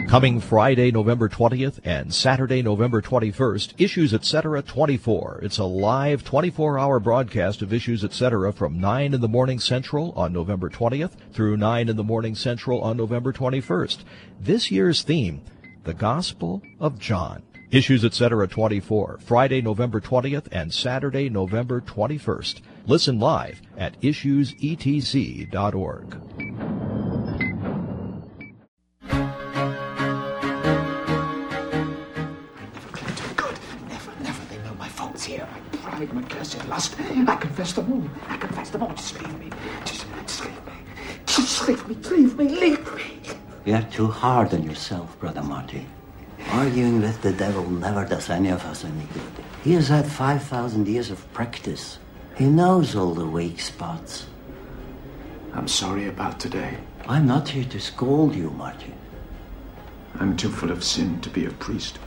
Coming Friday, November 20th and Saturday, November 21st, Issues Etc. 24. It's a live 24-hour broadcast of Issues Etc. from 9 in the morning Central on November 20th through 9 in the morning Central on November 21st. This year's theme, the Gospel of John. Issues Etc. 24, Friday, November 20th and Saturday, November 21st. Listen live at issuesetc.org. Here, my pride, my cursed lust, I confess them all. Just leave me. Just leave me. Leave me. You're too hard on yourself, Brother Marty. Arguing with the devil never does any of us any good. He has had 5,000 years of practice. He knows all the weak spots. I'm sorry about today. I'm not here to scold you, Marty. I'm too full of sin to be a priest.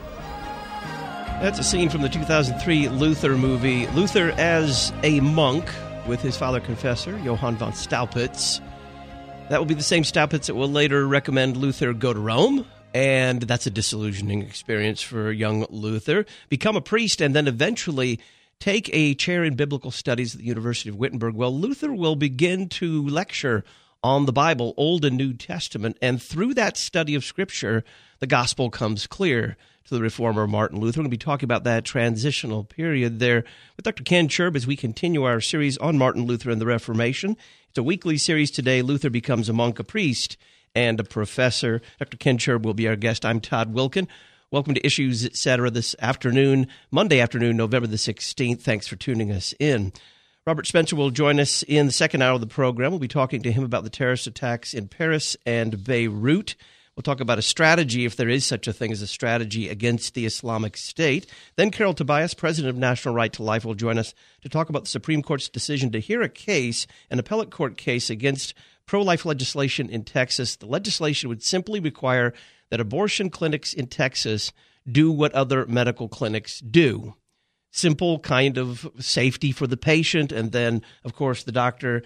That's a scene from the 2003 Luther movie. Luther as a monk with his father confessor, Johann von Staupitz. That will be the same Staupitz that will later recommend Luther go to Rome, and that's a disillusioning experience for young Luther. Become a priest and then eventually take a chair in biblical studies at the University of Wittenberg. Well, Luther will begin to lecture on the Bible, Old and New Testament, and through that study of Scripture, the gospel comes clear to the reformer Martin Luther. We're going to be talking about that transitional period there with Dr. Ken Cherb as we continue our series on Martin Luther and the Reformation. It's a weekly series today. Luther becomes a monk, a priest, and a professor. Dr. Ken Cherb will be our guest. I'm Todd Wilkin. Welcome to Issues Etc. this afternoon, Monday afternoon, November the 16th. Thanks for tuning us in. Robert Spencer will join us in the second hour of the program. We'll be talking to him about the terrorist attacks in Paris and Beirut. We'll talk about a strategy, if there is such a thing as a strategy, against the Islamic State. Then Carol Tobias, president of National Right to Life, will join us to talk about the Supreme Court's decision to hear a case, an appellate court case, against pro-life legislation in Texas. The legislation would simply require that abortion clinics in Texas do what other medical clinics do. Simple kind of safety for the patient, and then, of course, the doctor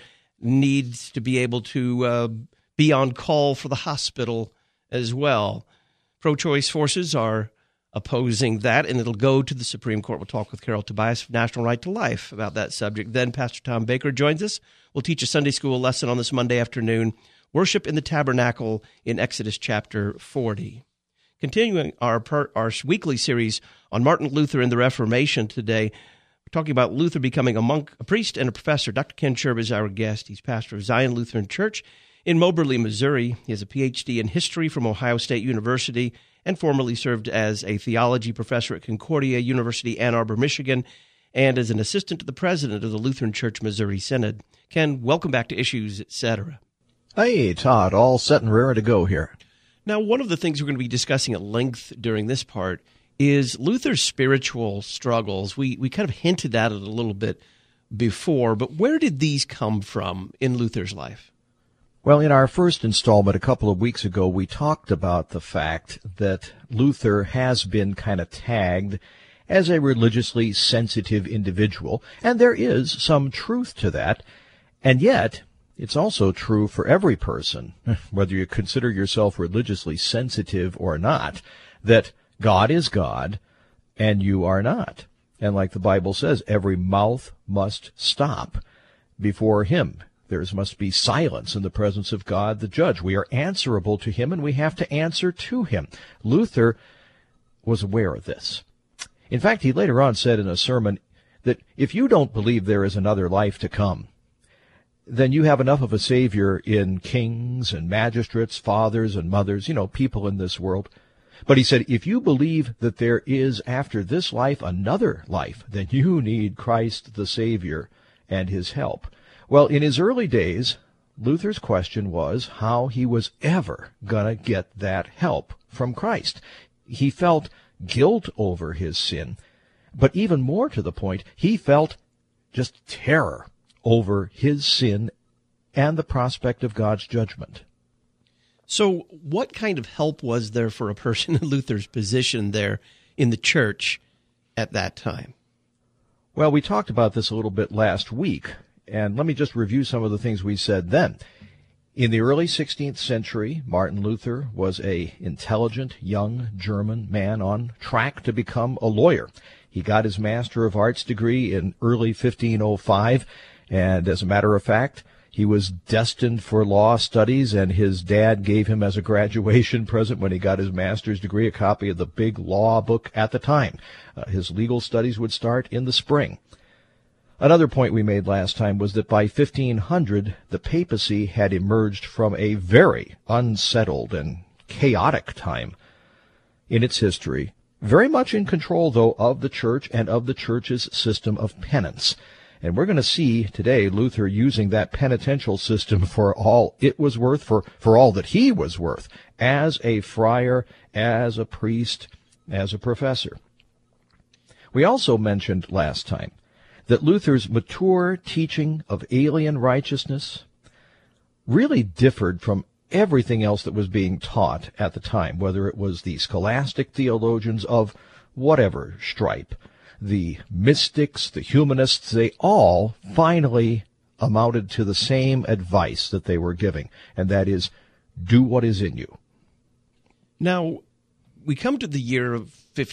needs to be able to be on call for the hospital as well. Pro-choice forces are opposing that, and it'll go to the Supreme Court. We'll talk with Carol Tobias of National Right to Life about that subject. Then Pastor Tom Baker joins us. We'll teach a Sunday school lesson on this Monday afternoon, Worship in the Tabernacle in Exodus chapter 40. Continuing our weekly series on Martin Luther and the Reformation today, we're talking about Luther becoming a monk, a priest, and a professor. Dr. Ken Cherb is our guest. He's pastor of Zion Lutheran Church in Moberly, Missouri. He has a Ph.D. in history from Ohio State University and formerly served as a theology professor at Concordia University, Ann Arbor, Michigan, and as an assistant to the president of the Lutheran Church Missouri Synod. Ken, welcome back to Issues Etc. Hey, Todd, all set and raring to go here. Now, one of the things we're going to be discussing at length during this part is Luther's spiritual struggles. We kind of hinted at it a little bit before, but where did these come from in Luther's life? Well, in our first installment a couple of weeks ago, we talked about the fact that Luther has been kind of tagged as a religiously sensitive individual, and there is some truth to that, and yet it's also true for every person, whether you consider yourself religiously sensitive or not, that God is God and you are not. And like the Bible says, every mouth must stop before him. There must be silence in the presence of God, the judge. We are answerable to him, and we have to answer to him. Luther was aware of this. In fact, he later on said in a sermon that if you don't believe there is another life to come, then you have enough of a Savior in kings and magistrates, fathers and mothers, people in this world. But he said, if you believe that there is after this life another life, then you need Christ the Savior and his help. Well, in his early days, Luther's question was how he was ever going to get that help from Christ. He felt guilt over his sin, but even more to the point, he felt just terror over his sin and the prospect of God's judgment. So what kind of help was there for a person in Luther's position there in the church at that time? Well, we talked about this a little bit last week, and let me just review some of the things we said then. In the early 16th century, Martin Luther was an intelligent, young German man on track to become a lawyer. He got his Master of Arts degree in early 1505, and as a matter of fact, he was destined for law studies, and his dad gave him as a graduation present when he got his master's degree a copy of the big law book at the time. His legal studies would start in the spring. Another point we made last time was that by 1500, the papacy had emerged from a very unsettled and chaotic time in its history, very much in control, though, of the church and of the church's system of penance. And we're going to see today Luther using that penitential system for all it was worth, for all that he was worth, as a friar, as a priest, as a professor. We also mentioned last time that Luther's mature teaching of alien righteousness really differed from everything else that was being taught at the time, whether it was the scholastic theologians of whatever stripe, the mystics, the humanists, they all finally amounted to the same advice that they were giving, and that is, do what is in you. Now, we come to the year of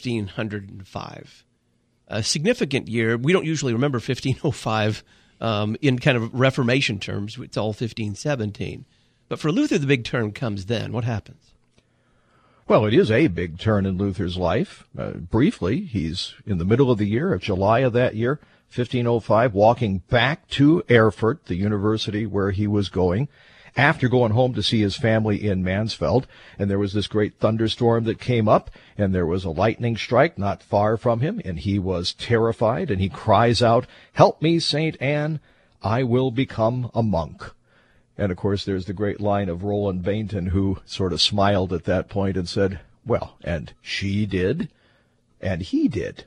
1505. A significant year. We don't usually remember 1505 in kind of Reformation terms. It's all 1517. But for Luther, the big turn comes then. What happens? Well, it is a big turn in Luther's life. Briefly, he's in the middle of the year, of July of that year, 1505, walking back to Erfurt, the university where he was going, after going home to see his family in Mansfeld, and there was this great thunderstorm that came up, and there was a lightning strike not far from him, and he was terrified, and he cries out, "Help me, St. Anne, I will become a monk." And, of course, there's the great line of Roland Bainton, who sort of smiled at that point and said, well, and she did, and he did.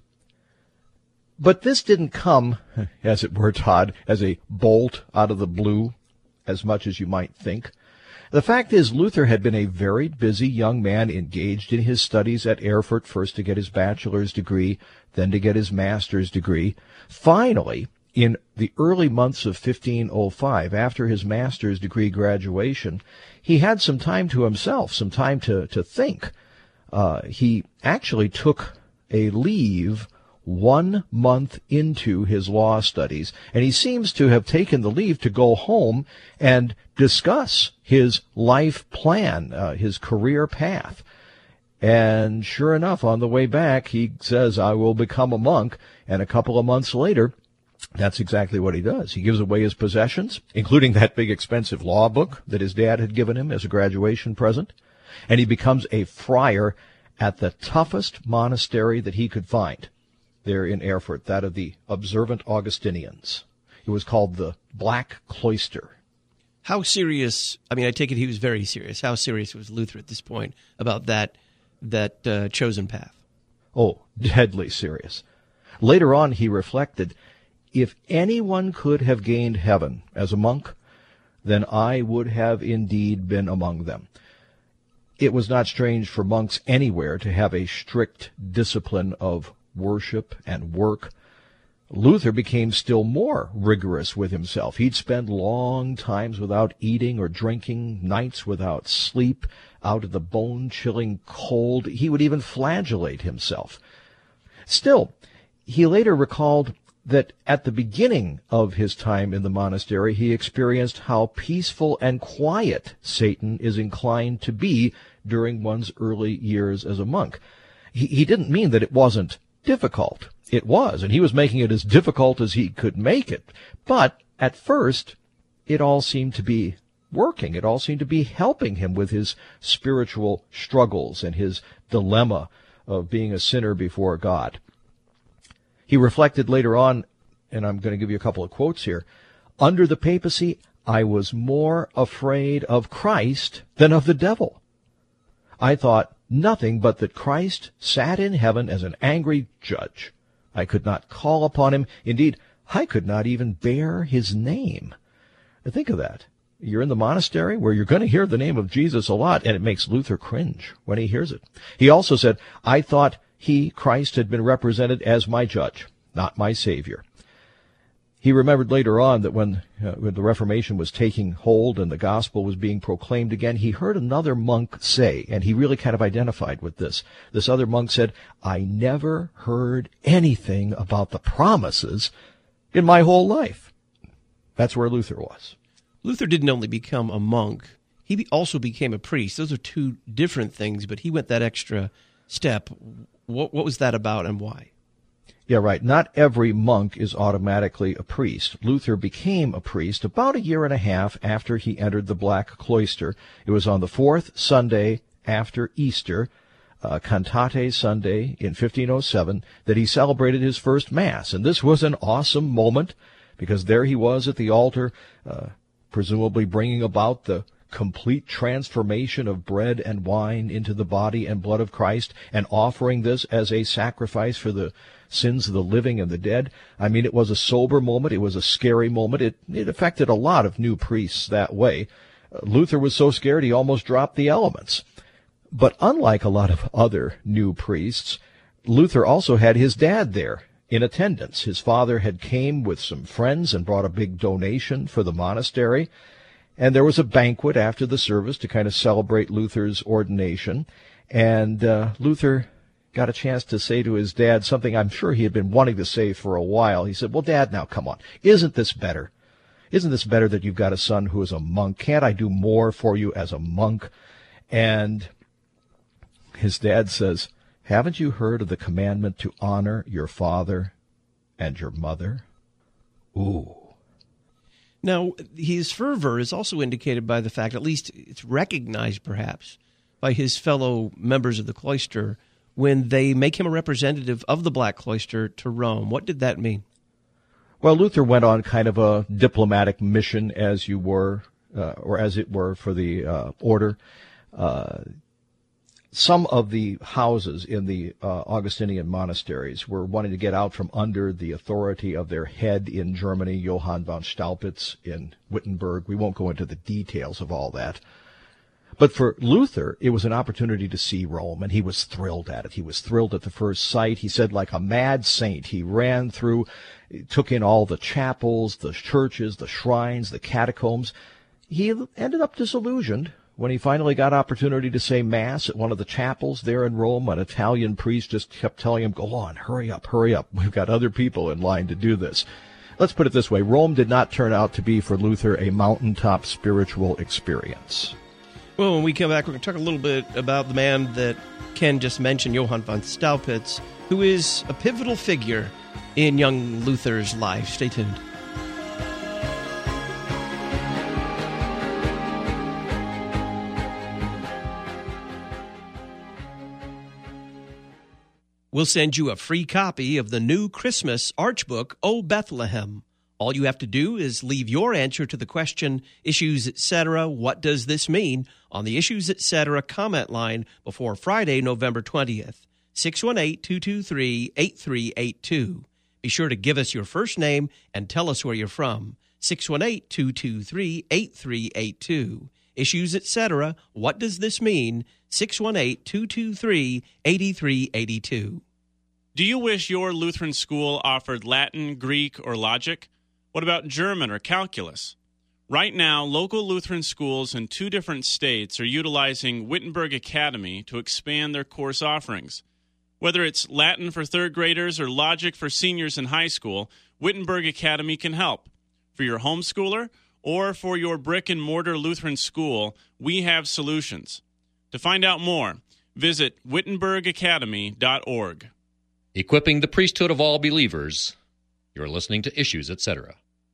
But this didn't come, as it were, Todd, as a bolt out of the blue, as much as you might think. The fact is, Luther had been a very busy young man engaged in his studies at Erfurt, first to get his bachelor's degree, then to get his master's degree. Finally, in the early months of 1505, after his master's degree graduation, he had some time to himself, some time to think. He actually took a leave 1 month into his law studies, and he seems to have taken the leave to go home and discuss his life plan, his career path. And sure enough, on the way back, he says, I will become a monk, and a couple of months later, that's exactly what he does. He gives away his possessions, including that big expensive law book that his dad had given him as a graduation present, and he becomes a friar at the toughest monastery that he could find there in Erfurt, that of the Observant Augustinians. It was called the Black Cloister. How serious, I mean, I take it he was very serious. How serious was Luther at this point about that chosen path? Oh, deadly serious. Later on, he reflected, if anyone could have gained heaven as a monk, then I would have indeed been among them. It was not strange for monks anywhere to have a strict discipline of worship and work. Luther became still more rigorous with himself. He'd spend long times without eating or drinking, nights without sleep, out in the bone-chilling cold. He would even flagellate himself. Still, he later recalled that at the beginning of his time in the monastery, he experienced how peaceful and quiet Satan is inclined to be during one's early years as a monk. He didn't mean that it wasn't difficult. It was, and he was making it as difficult as he could make it. But at first, it all seemed to be working. It all seemed to be helping him with his spiritual struggles and his dilemma of being a sinner before God. He reflected later on, and I'm going to give you a couple of quotes here, under the papacy, I was more afraid of Christ than of the devil. I thought nothing but that Christ sat in heaven as an angry judge. I could not call upon him. Indeed, I could not even bear his name. Think of that. You're in the monastery where you're going to hear the name of Jesus a lot, and it makes Luther cringe when he hears it. He also said, I thought he, Christ, had been represented as my judge, not my Savior. He remembered later on that when the Reformation was taking hold and the gospel was being proclaimed again, he heard another monk say, and he really kind of identified with this. This other monk said, "I never heard anything about the promises in my whole life." That's where Luther was. Luther didn't only become a monk, he also became a priest. Those are two different things, but he went that extra step. What was that about and why? Yeah, right. Not every monk is automatically a priest. Luther became a priest about a year and a half after he entered the Black Cloister. It was on the fourth Sunday after Easter, Cantate Sunday in 1507, that he celebrated his first Mass. And this was an awesome moment because there he was at the altar, presumably bringing about the complete transformation of bread and wine into the body and blood of Christ, and offering this as a sacrifice for the sins of the living and the dead. I mean, it was a sober moment. It was a scary moment. It affected a lot of new priests that way. Luther was so scared he almost dropped the elements. But unlike a lot of other new priests, Luther also had his dad there in attendance. His father had came with some friends and brought a big donation for the monastery. And there was a banquet after the service to kind of celebrate Luther's ordination. And Luther got a chance to say to his dad something I'm sure he had been wanting to say for a while. He said, "Well, Dad, now come on. Isn't this better? Isn't this better that you've got a son who is a monk? Can't I do more for you as a monk?" And his dad says, "Haven't you heard of the commandment to honor your father and your mother?" Ooh. Now, his fervor is also indicated by the fact, at least it's recognized perhaps, by his fellow members of the cloister when they make him a representative of the Black Cloister to Rome. What did that mean? Well, Luther went on kind of a diplomatic mission, as you were, or as it were, for the order. Some of the houses in the Augustinian monasteries were wanting to get out from under the authority of their head in Germany, Johann von Staupitz in Wittenberg. We won't go into the details of all that. But for Luther, it was an opportunity to see Rome, and he was thrilled at it. He was thrilled at the first sight. He said, like a mad saint, he ran through, took in all the chapels, the churches, the shrines, the catacombs. He ended up disillusioned when he finally got opportunity to say Mass at one of the chapels there in Rome. An Italian priest just kept telling him, "Go on, hurry up, hurry up. We've got other people in line to do this." Let's put it this way. Rome did not turn out to be for Luther a mountaintop spiritual experience. Well, when we come back, we're going to talk a little bit about the man that Ken just mentioned, Johann von Staupitz, who is a pivotal figure in young Luther's life. Stay tuned. We'll send you a free copy of the new Christmas Archbook, O Bethlehem. All you have to do is leave your answer to the question, Issues Etc., What Does This Mean? On the Issues Etc. comment line before Friday, November 20th, 618-223-8382. Be sure to give us your first name and tell us where you're from. 618-223-8382. Issues Etc., What Does This Mean? 618-223-8382. Do you wish your Lutheran school offered Latin, Greek, or logic? What about German or calculus? Right now, local Lutheran schools in 2 different states are utilizing Wittenberg Academy to expand their course offerings. Whether it's Latin for 3rd graders or logic for seniors in high school, Wittenberg Academy can help. For your homeschooler or for your brick-and-mortar Lutheran school, we have solutions. To find out more, visit wittenbergacademy.org. Equipping the priesthood of all believers. You're listening to Issues, Etc.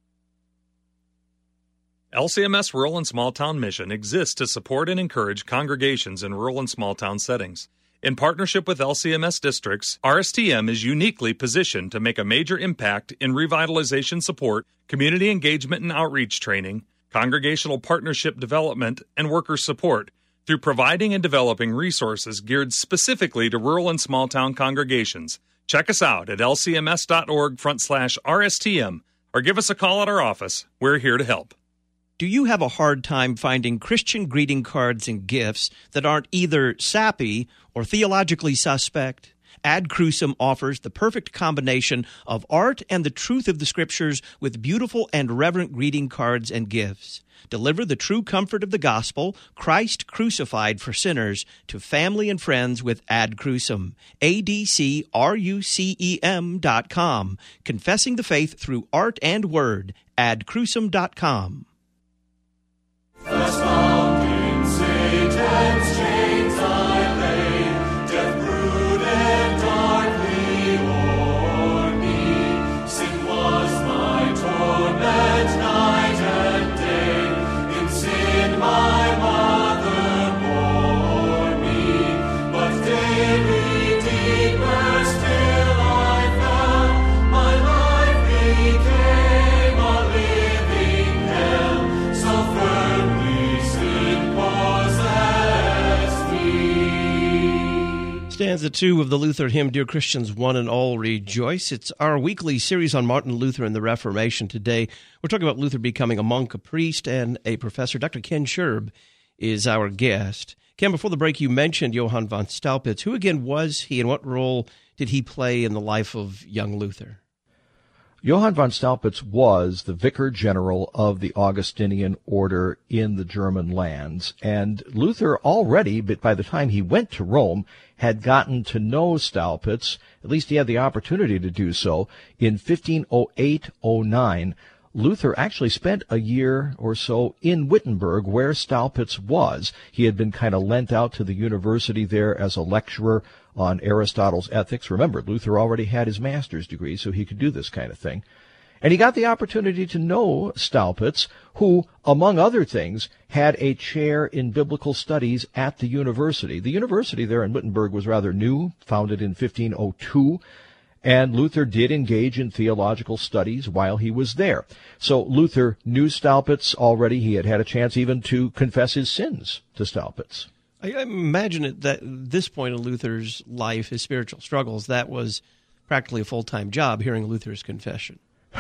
LCMS Rural and Small Town Mission exists to support and encourage congregations in rural and small town settings. In partnership with LCMS districts, RSTM is uniquely positioned to make a major impact in revitalization support, community engagement and outreach training, congregational partnership development, and worker support through providing and developing resources geared specifically to rural and small town congregations. Check us out at lcms.org/RSTM or give us a call at our office. We're here to help. Do you have a hard time finding Christian greeting cards and gifts that aren't either sappy or theologically suspect? Ad Crucem offers the perfect combination of art and the truth of the Scriptures with beautiful and reverent greeting cards and gifts. Deliver the true comfort of the gospel, Christ crucified for sinners, to family and friends with Ad Crucem. ADCRUCEM.com. Confessing the faith through art and word. AdCrucem.com. First bound in Satan's chains I lay, death brooded darkly o'er me. Sin was my torment night and day, in sin my mother bore me. But daily deeper still I fell, my life became a living hell, so firmly sin possessed me. Stanza 2 of the Luther hymn, Dear Christians, One and All Rejoice. It's our weekly series on Martin Luther and the Reformation. Today, we're talking about Luther becoming a monk, a priest, and a professor. Dr. Ken Scherb is our guest. Ken, before the break, you mentioned Johann von Staupitz. Who again was he, and what role did he play in the life of young Luther? Johann von Staupitz was the vicar general of the Augustinian order in the German lands, and Luther already, but by the time he went to Rome, had gotten to know Staupitz. At least he had the opportunity to do so. In 1508-09, Luther actually spent a year or so in Wittenberg, where Staupitz was. He had been kind of lent out to the university there as a lecturer on Aristotle's ethics. Remember, Luther already had his master's degree, so he could do this kind of thing. And he got the opportunity to know Staupitz, who, among other things, had a chair in biblical studies at the university. The university there in Wittenberg was rather new, founded in 1502, and Luther did engage in theological studies while he was there. So Luther knew Staupitz already. He had had a chance even to confess his sins to Staupitz. I imagine that at this point in Luther's life, his spiritual struggles, that was practically a full-time job, hearing Luther's confession.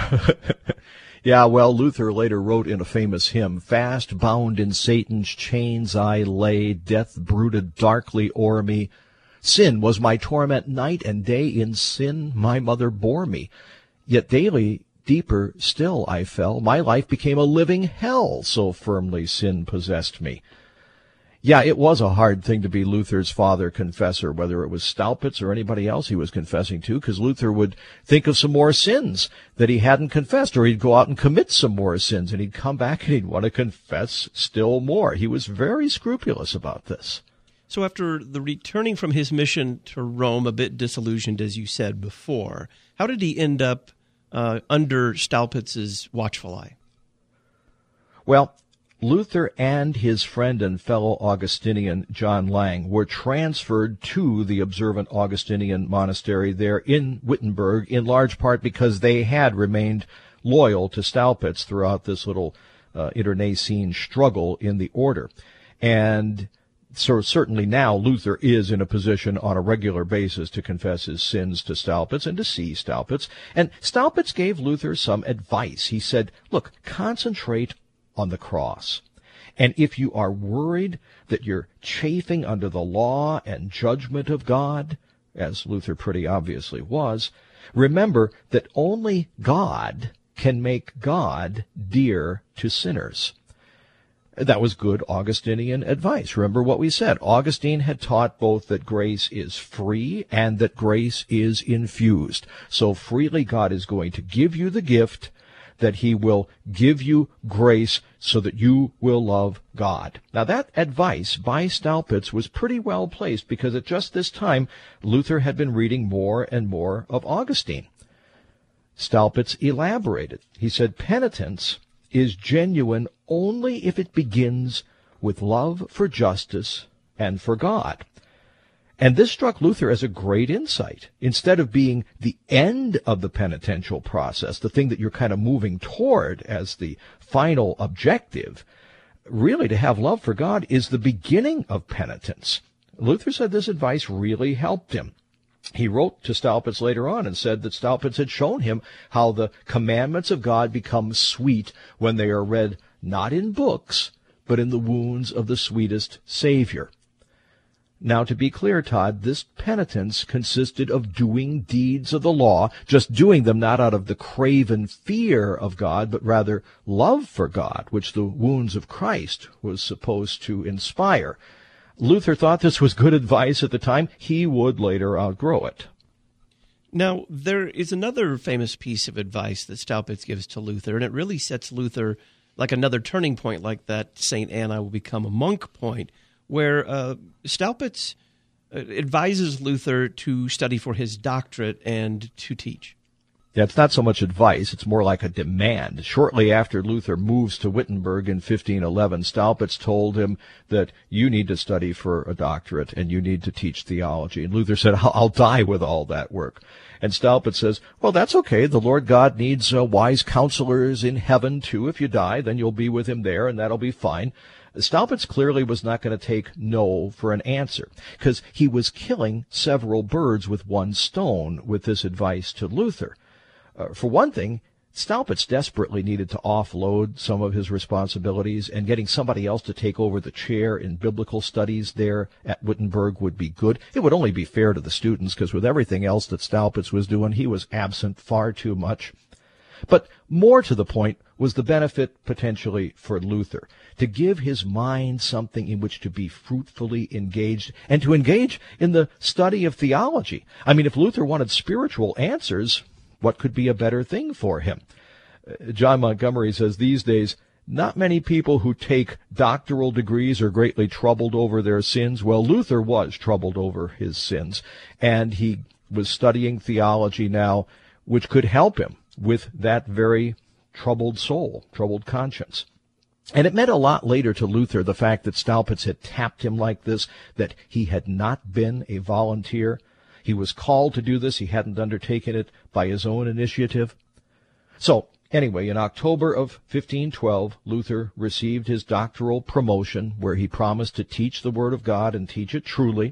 Yeah, well, Luther later wrote in a famous hymn, Fast bound in Satan's chains I lay, death brooded darkly o'er me. Sin was my torment night and day, in sin my mother bore me. Yet daily deeper still I fell, my life became a living hell, so firmly sin possessed me. Yeah, it was a hard thing to be Luther's father confessor, whether it was Staupitz or anybody else he was confessing to, because Luther would think of some more sins that he hadn't confessed, or he'd go out and commit some more sins, and he'd come back and he'd want to confess still more. He was very scrupulous about this. So after the returning from his mission to Rome, a bit disillusioned, as you said before, how did he end up under Staupitz's watchful eye? Well, Luther and his friend and fellow Augustinian John Lang were transferred to the observant Augustinian monastery there in Wittenberg, in large part because they had remained loyal to Staupitz throughout this little internecine struggle in the order. And so certainly now Luther is in a position on a regular basis to confess his sins to Staupitz and to see Staupitz. And Staupitz gave Luther some advice. He said, look, concentrate on the cross. And if you are worried that you're chafing under the law and judgment of God, as Luther pretty obviously was, remember that only God can make God dear to sinners. That was good Augustinian advice. Remember what we said. Augustine had taught both that grace is free and that grace is infused. So freely God is going to give you the gift, that he will give you grace so that you will love God. Now that advice by Staupitz was pretty well placed, because at just this time Luther had been reading more and more of Augustine. Staupitz elaborated. He said, penitence is genuine only if it begins with love for justice and for God. And this struck Luther as a great insight. Instead of being the end of the penitential process, the thing that you're kind of moving toward as the final objective, really to have love for God is the beginning of penitence. Luther said this advice really helped him. He wrote to Staupitz later on and said that Staupitz had shown him how the commandments of God become sweet when they are read not in books, but in the wounds of the sweetest Savior. Now, to be clear, Todd, this penitence consisted of doing deeds of the law, just doing them not out of the craven fear of God, but rather love for God, which the wounds of Christ was supposed to inspire. Luther thought this was good advice at the time. He would later outgrow it. Now, there is another famous piece of advice that Staupitz gives to Luther, and it really sets Luther like another turning point, like that St. Anna will become a monk point, where Staupitz advises Luther to study for his doctorate and to teach. Yeah, it's not so much advice, it's more like a demand. Shortly after Luther moves to Wittenberg in 1511, Staupitz told him that you need to study for a doctorate and you need to teach theology. And Luther said, I'll die with all that work. And Staupitz says, well, that's okay. The Lord God needs wise counselors in heaven, too. If you die, then you'll be with him there, and that'll be fine. Staupitz clearly was not going to take no for an answer, because he was killing several birds with one stone with this advice to Luther. For one thing, Staupitz desperately needed to offload some of his responsibilities, and getting somebody else to take over the chair in biblical studies there at Wittenberg would be good. It would only be fair to the students, because with everything else that Staupitz was doing, he was absent far too much. But more to the point was the benefit potentially for Luther, to give his mind something in which to be fruitfully engaged, and to engage in the study of theology. I mean, if Luther wanted spiritual answers, what could be a better thing for him? John Montgomery says these days, not many people who take doctoral degrees are greatly troubled over their sins. Well, Luther was troubled over his sins, and he was studying theology now, which could help him with that very troubled soul, troubled conscience. And it meant a lot later to Luther, the fact that Staupitz had tapped him like this, that he had not been a volunteer. He was called to do this. He hadn't undertaken it by his own initiative. So, anyway, in October of 1512, Luther received his doctoral promotion, where he promised to teach the Word of God and teach it truly.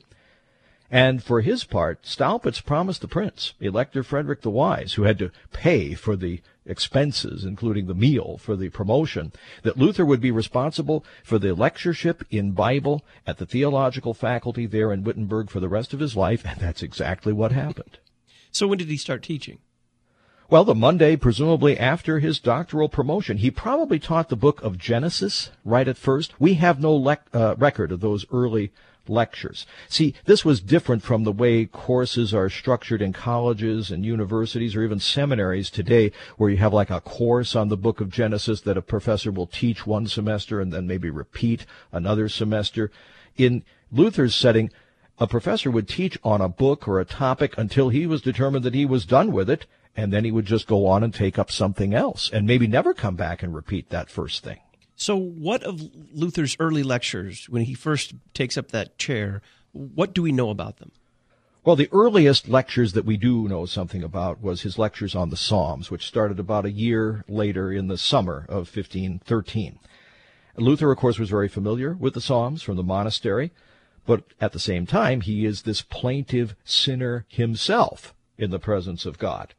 And for his part, Staupitz promised the prince, Elector Frederick the Wise, who had to pay for the expenses, including the meal for the promotion, that Luther would be responsible for the lectureship in Bible at the theological faculty there in Wittenberg for the rest of his life, and that's exactly what happened. So when did he start teaching? Well, the Monday, presumably after his doctoral promotion. He probably taught the book of Genesis right at first. We have no record of those early lectures. See, this was different from the way courses are structured in colleges and universities or even seminaries today, where you have like a course on the book of Genesis that a professor will teach one semester and then maybe repeat another semester. In Luther's setting, a professor would teach on a book or a topic until he was determined that he was done with it, and then he would just go on and take up something else and maybe never come back and repeat that first thing. So what of Luther's early lectures, when he first takes up that chair, what do we know about them? Well, the earliest lectures that we do know something about was his lectures on the Psalms, which started about a year later in the summer of 1513. Luther, of course, was very familiar with the Psalms from the monastery, but at the same time, he is this plaintive sinner himself in the presence of God.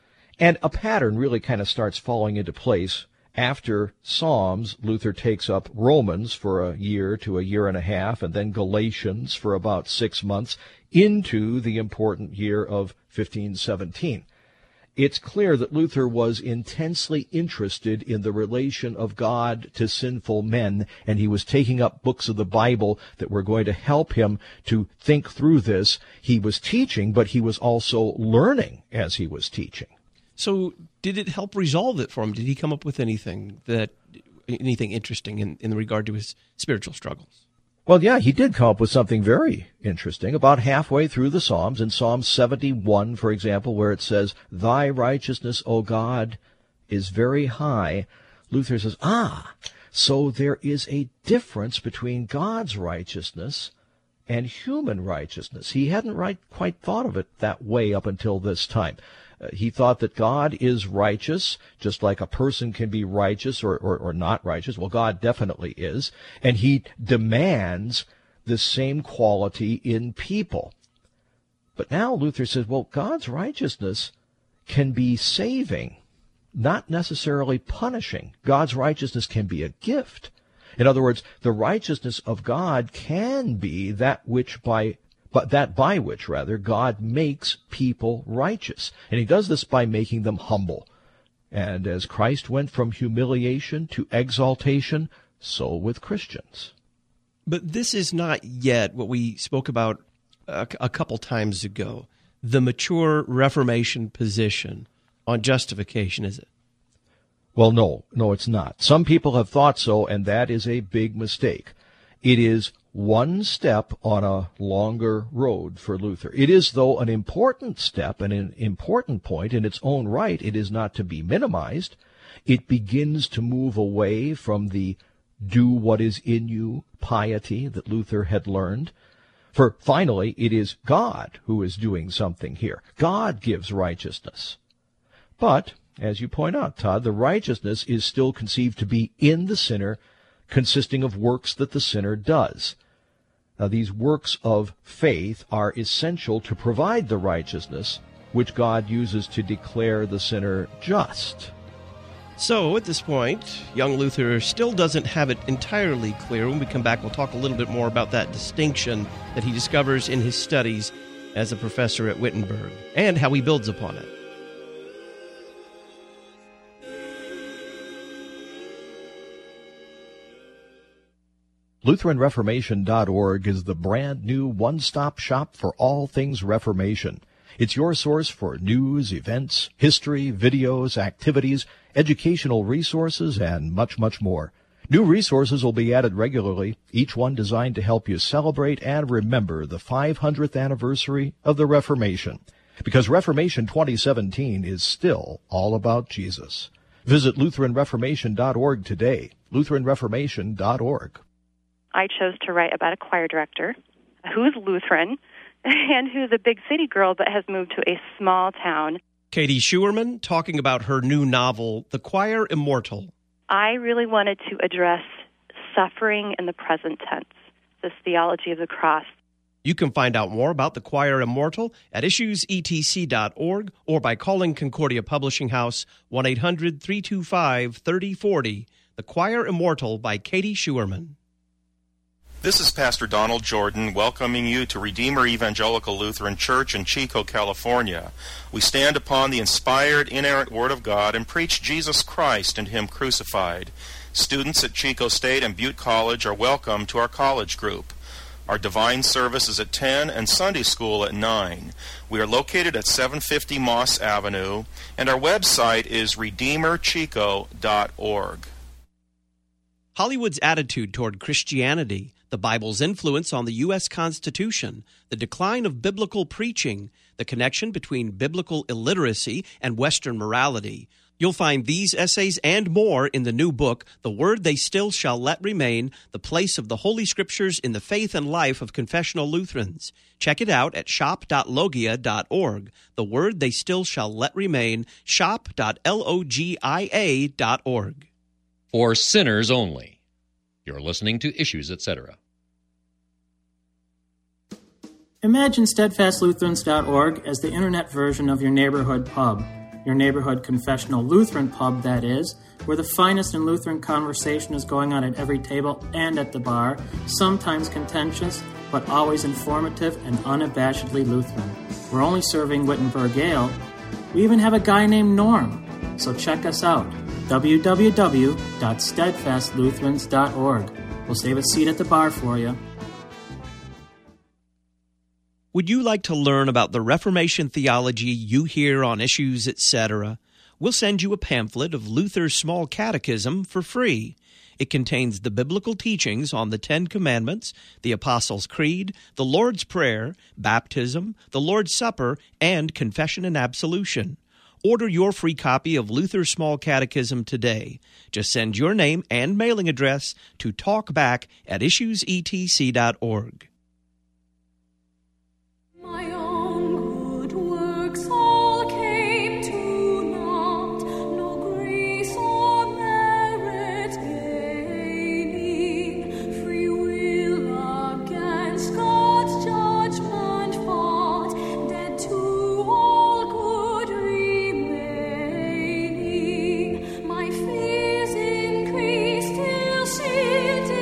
And a pattern really kind of starts falling into place. After Psalms, Luther takes up Romans for a year to a year and a half, and then Galatians for about 6 months, into the important year of 1517. It's clear that Luther was intensely interested in the relation of God to sinful men, and he was taking up books of the Bible that were going to help him to think through this. He was teaching, but he was also learning as he was teaching. So did it help resolve it for him? Did he come up with anything interesting in regard to his spiritual struggles? Well, yeah, he did come up with something very interesting. About halfway through the Psalms, in Psalm 71, for example, where it says, "Thy righteousness, O God, is very high," Luther says, so there is a difference between God's righteousness and human righteousness. He hadn't quite thought of it that way up until this time. He thought that God is righteous, just like a person can be righteous or not righteous. Well, God definitely is. And he demands the same quality in people. But now Luther says, well, God's righteousness can be saving, not necessarily punishing. God's righteousness can be a gift. In other words, the righteousness of God can be that by which God makes people righteous. And he does this by making them humble. And as Christ went from humiliation to exaltation, so with Christians. But this is not yet what we spoke about a couple times ago, the mature Reformation position on justification, is it? Well, no, it's not. Some people have thought so, and that is a big mistake. It is one step on a longer road for Luther. It is, though, an important step and an important point in its own right. It is not to be minimized. It begins to move away from the do what is in you piety that Luther had learned. For finally, it is God who is doing something here. God gives righteousness. But, as you point out, Todd, the righteousness is still conceived to be in the sinner, consisting of works that the sinner does. Now, these works of faith are essential to provide the righteousness which God uses to declare the sinner just. So, at this point, young Luther still doesn't have it entirely clear. When we come back, we'll talk a little bit more about that distinction that he discovers in his studies as a professor at Wittenberg, and how he builds upon it. LutheranReformation.org is the brand new one-stop shop for all things Reformation. It's your source for news, events, history, videos, activities, educational resources, and much, much more. New resources will be added regularly, each one designed to help you celebrate and remember the 500th anniversary of the Reformation. Because Reformation 2017 is still all about Jesus. Visit LutheranReformation.org today. LutheranReformation.org. I chose to write about a choir director who's Lutheran and who's a big city girl but has moved to a small town. Katie Schuerman talking about her new novel, The Choir Immortal. I really wanted to address suffering in the present tense, this theology of the cross. You can find out more about The Choir Immortal at issuesetc.org or by calling Concordia Publishing House 1-800-325-3040. The Choir Immortal by Katie Schuerman. This is Pastor Donald Jordan welcoming you to Redeemer Evangelical Lutheran Church in Chico, California. We stand upon the inspired, inerrant Word of God and preach Jesus Christ and Him crucified. Students at Chico State and Butte College are welcome to our college group. Our divine service is at 10 and Sunday school at 9. We are located at 750 Moss Avenue, and our website is redeemerchico.org. Hollywood's attitude toward Christianity, the Bible's influence on the U.S. Constitution, the decline of biblical preaching, the connection between biblical illiteracy and Western morality. You'll find these essays and more in the new book, The Word They Still Shall Let Remain, The Place of the Holy Scriptures in the Faith and Life of Confessional Lutherans. Check it out at shop.logia.org. The Word They Still Shall Let Remain, shop.logia.org. For sinners only. You're listening to Issues, Etc. Imagine SteadfastLutherans.org as the internet version of your neighborhood pub. Your neighborhood confessional Lutheran pub, that is, where the finest in Lutheran conversation is going on at every table and at the bar, sometimes contentious, but always informative and unabashedly Lutheran. We're only serving Wittenberg Ale. We even have a guy named Norm. So check us out, www.steadfastlutherans.org. We'll save a seat at the bar for you. Would you like to learn about the Reformation theology you hear on Issues, Etc.? We'll send you a pamphlet of Luther's Small Catechism for free. It contains the biblical teachings on the Ten Commandments, the Apostles' Creed, the Lord's Prayer, baptism, the Lord's Supper, and confession and absolution. Order your free copy of Luther's Small Catechism today. Just send your name and mailing address to talkback@issuesetc.org. My own good works all came to naught, no grace or merit gaining, free will against God's judgment fought, dead to all good remaining. My fears increased till she did.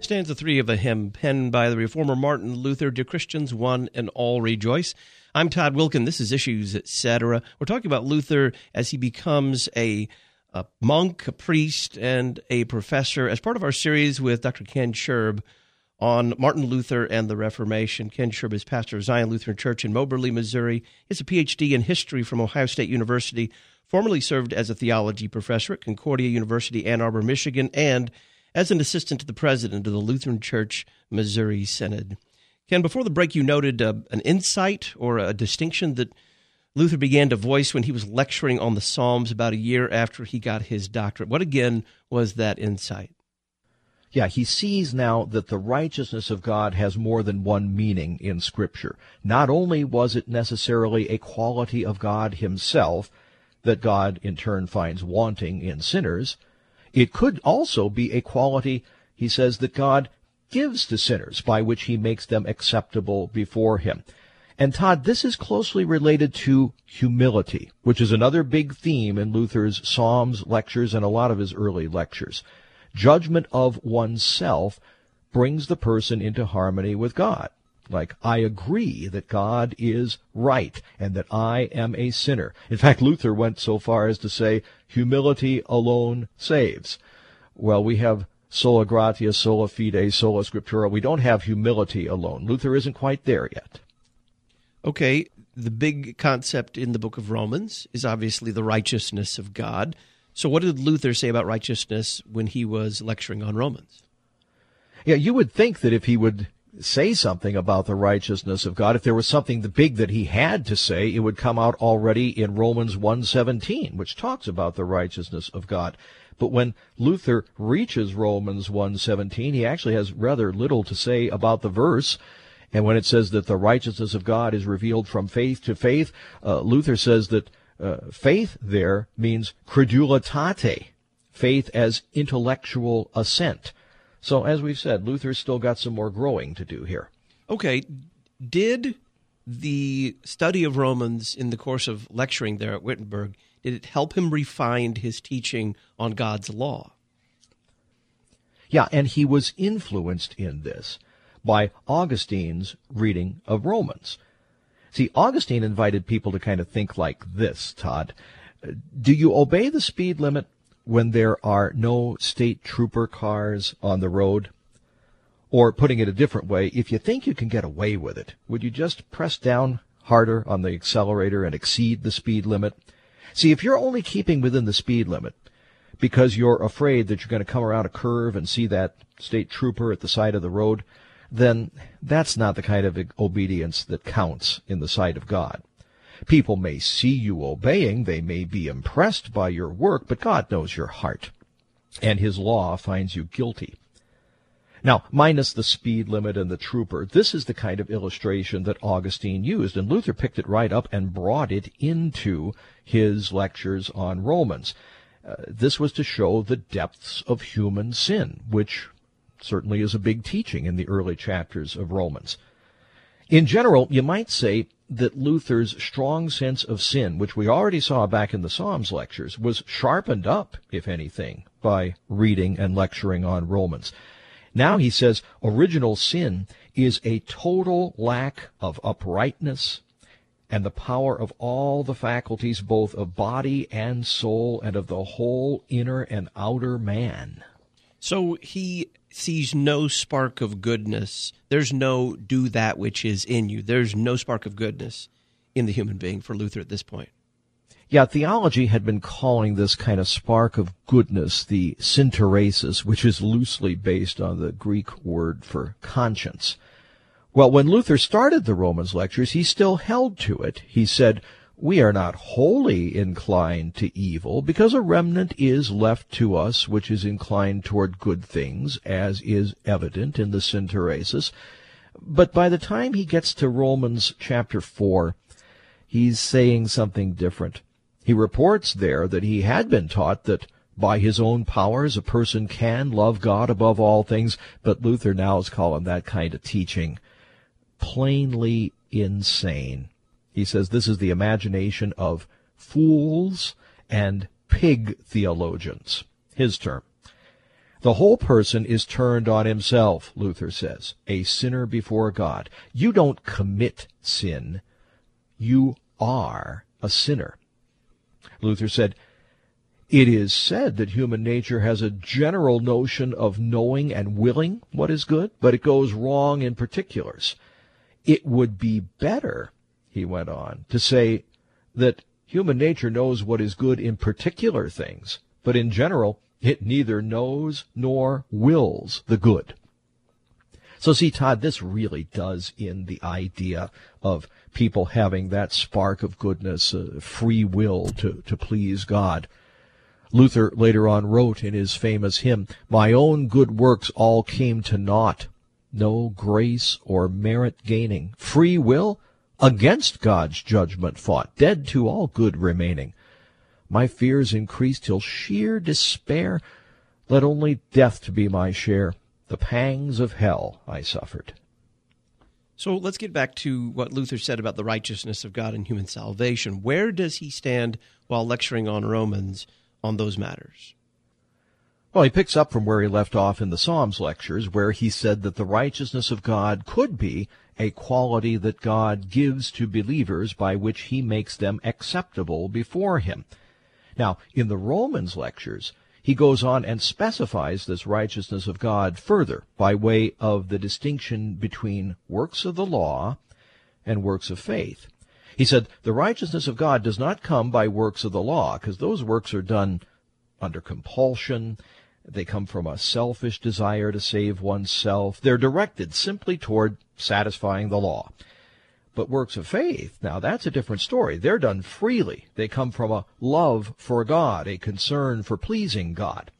stanza 3 of a hymn penned by the reformer Martin Luther, "Dear Christians, one and all rejoice." I'm Todd Wilkin. This is Issues, Etc. We're talking about Luther as he becomes a monk, a priest, and a professor as part of our series with Dr. Ken Sherb on Martin Luther and the Reformation. Ken Sherb is pastor of Zion Lutheran Church in Moberly, Missouri. He has a Ph.D. in history from Ohio State University, formerly served as a theology professor at Concordia University, Ann Arbor, Michigan, and as an assistant to the president of the Lutheran Church Missouri Synod. Ken, before the break, you noted an insight or a distinction that Luther began to voice when he was lecturing on the Psalms about a year after he got his doctorate. What, again, was that insight? Yeah, he sees now that the righteousness of God has more than one meaning in Scripture. Not only was it necessarily a quality of God himself that God in turn finds wanting in sinners, it could also be a quality, he says, that God gives to sinners by which he makes them acceptable before him. And Todd, this is closely related to humility, which is another big theme in Luther's Psalms lectures and a lot of his early lectures. Judgment of oneself brings the person into harmony with God. Like, I agree that God is right and that I am a sinner. In fact, Luther went so far as to say, humility alone saves. Well, we have sola gratia, sola fide, sola scriptura. We don't have humility alone. Luther isn't quite there yet. Okay, the big concept in the book of Romans is obviously the righteousness of God. So what did Luther say about righteousness when he was lecturing on Romans? Yeah, you would think that if he would say something about the righteousness of God, if there was something big that he had to say, it would come out already in Romans 1:17, which talks about the righteousness of God. But when Luther reaches Romans 1:17, he actually has rather little to say about the verse. And when it says that the righteousness of God is revealed from faith to faith, Luther says that faith there means credulitate, faith as intellectual assent. So as we've said, Luther's still got some more growing to do here. Okay, did the study of Romans in the course of lecturing there at Wittenberg, did it help him refine his teaching on God's law? Yeah, and he was influenced in this by Augustine's reading of Romans. See, Augustine invited people to kind of think like this, Todd. Do you obey the speed limit when there are no state trooper cars on the road? Or, putting it a different way, if you think you can get away with it, would you just press down harder on the accelerator and exceed the speed limit? See, if you're only keeping within the speed limit because you're afraid that you're going to come around a curve and see that state trooper at the side of the road, then that's not the kind of obedience that counts in the sight of God. People may see you obeying, they may be impressed by your work, but God knows your heart, and his law finds you guilty. Now, minus the speed limit and the trooper, this is the kind of illustration that Augustine used, and Luther picked it right up and brought it into his lectures on Romans. This was to show the depths of human sin, which certainly is a big teaching in the early chapters of Romans. In general, you might say that Luther's strong sense of sin, which we already saw back in the Psalms lectures, was sharpened up, if anything, by reading and lecturing on Romans. Now he says original sin is a total lack of uprightness and the power of all the faculties, both of body and soul, and of the whole inner and outer man. So he sees no spark of goodness. There's no do that which is in you. There's no spark of goodness in the human being for Luther at this point. Yeah, theology had been calling this kind of spark of goodness the synteresis, which is loosely based on the Greek word for conscience. Well, when Luther started the Romans lectures, he still held to it. He said, we are not wholly inclined to evil, because a remnant is left to us which is inclined toward good things, as is evident in the synteresis. But by the time he gets to Romans chapter 4, he's saying something different. He reports there that he had been taught that by his own powers a person can love God above all things, but Luther now is calling that kind of teaching plainly insane. He says this is the imagination of fools and pig theologians, his term. The whole person is turned on himself, Luther says, a sinner before God. You don't commit sin. You are a sinner. Luther said, it is said that human nature has a general notion of knowing and willing what is good, but it goes wrong in particulars. It would be better, he went on, to say that human nature knows what is good in particular things, but in general, it neither knows nor wills the good. So see, Todd, this really does in the idea of people having that spark of goodness, free will to please God. Luther later on wrote in his famous hymn, "My own good works all came to naught, no grace or merit gaining. Free will against God's judgment fought, dead to all good remaining. My fears increased till sheer despair. Let only death to be my share. The pangs of hell I suffered." So let's get back to what Luther said about the righteousness of God and human salvation. Where does he stand while lecturing on Romans on those matters? Well, he picks up from where he left off in the Psalms lectures, where he said that the righteousness of God could be a quality that God gives to believers by which he makes them acceptable before him. Now, in the Romans lectures, he goes on and specifies this righteousness of God further by way of the distinction between works of the law and works of faith. He said, the righteousness of God does not come by works of the law, because those works are done under compulsion. They come from a selfish desire to save oneself. They're directed simply toward satisfying the law. But works of faith, now that's a different story. They're done freely. They come from a love for God, a concern for pleasing God.